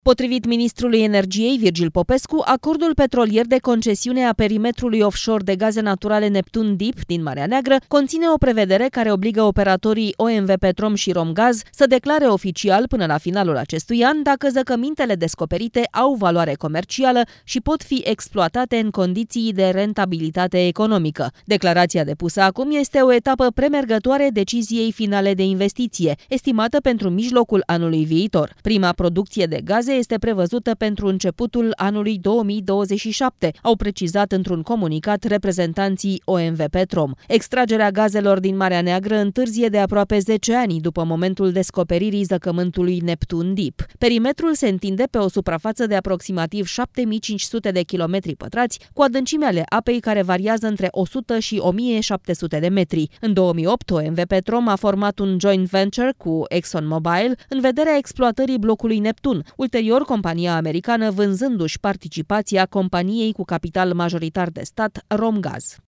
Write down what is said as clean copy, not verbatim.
Potrivit ministrului energiei Virgil Popescu, acordul petrolier de concesiune a perimetrului offshore de gaze naturale Neptun Deep din Marea Neagră conține o prevedere care obligă operatorii OMV Petrom și Romgaz să declare oficial până la finalul acestui an dacă zăcămintele descoperite au valoare comercială și pot fi exploatate în condiții de rentabilitate economică. Declarația depusă acum este o etapă premergătoare deciziei finale de investiție, estimată pentru mijlocul anului viitor. Prima producție de gaze este prevăzută pentru începutul anului 2027, au precizat într-un comunicat reprezentanții OMV Petrom. Extragerea gazelor din Marea Neagră întârzie de aproape 10 ani după momentul descoperirii zăcământului Neptun Deep. Perimetrul se întinde pe o suprafață de aproximativ 7500 de kilometri pătrați, cu adâncimea ale apei care variază între 100 și 1700 de metri. În 2008, OMV Petrom a format un joint venture cu ExxonMobil în vederea exploatării blocului Neptun, ulterior compania americană vânzându-și participația companiei cu capital majoritar de stat Romgaz.